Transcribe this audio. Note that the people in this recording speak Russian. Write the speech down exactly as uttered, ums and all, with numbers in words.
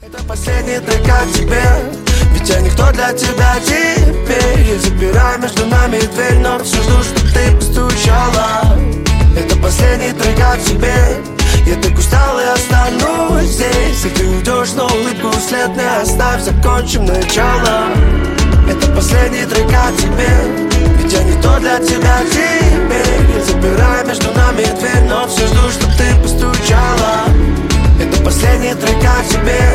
Это последний трек от тебе, ведь я никто для тебя теперь. Я запираю между нами дверь, но все жду, чтоб ты постучала. Это последний трек от тебе, я так устал и останусь здесь. И ты уйдешь, но улыбку вслед не оставь, закончим начало. Это последний трек от тебе, ведь я никто для тебя теперь. Я запираю между нами дверь, но все жду, чтоб ты постучала. Это последний трек от тебе.